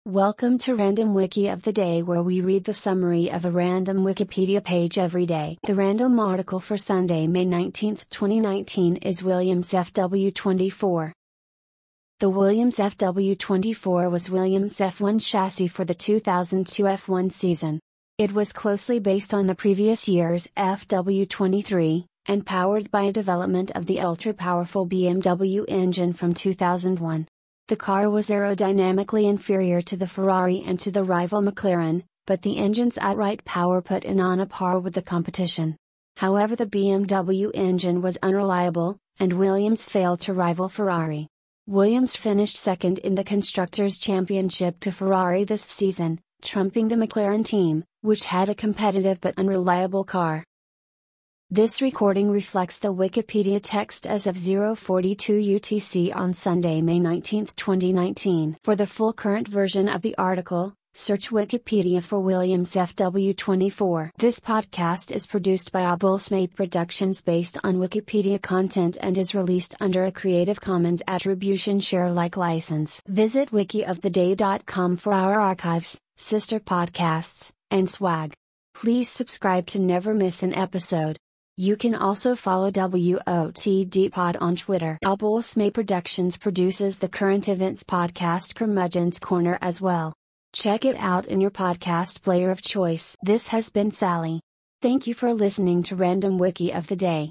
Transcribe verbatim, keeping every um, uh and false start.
Welcome to Random Wiki of the Day, where we read the summary of a random Wikipedia page every day. The random article for Sunday, May nineteenth, twenty nineteen is Williams F W twenty-four. The Williams F W twenty-four was Williams F one chassis for the two thousand two F one season. It was closely based on the previous year's F W twenty-three, and powered by a development of the ultra-powerful B M W engine from two thousand one. The car was aerodynamically inferior to the Ferrari and to the rival McLaren, but the engine's outright power put it on a par with the competition. However, the B M W engine was unreliable, and Williams failed to rival Ferrari. Williams finished second in the Constructors' Championship to Ferrari this season, trumping the McLaren team, which had a competitive but unreliable car. This recording reflects the Wikipedia text as of zero forty-two U T C on Sunday, May nineteenth, twenty nineteen. For the full current version of the article, search Wikipedia for Williams F W twenty-four. This podcast is produced by Abulsmate Productions based on Wikipedia content and is released under a Creative Commons Attribution Share Alike license. Visit wiki of the day dot com for our archives, sister podcasts, and swag. Please subscribe to never miss an episode. You can also follow W O T D Pod on Twitter. Abulsmate Productions produces the current events podcast Curmudgeon's Corner as well. Check it out in your podcast player of choice. This has been Sally. Thank you for listening to Random Wiki of the Day.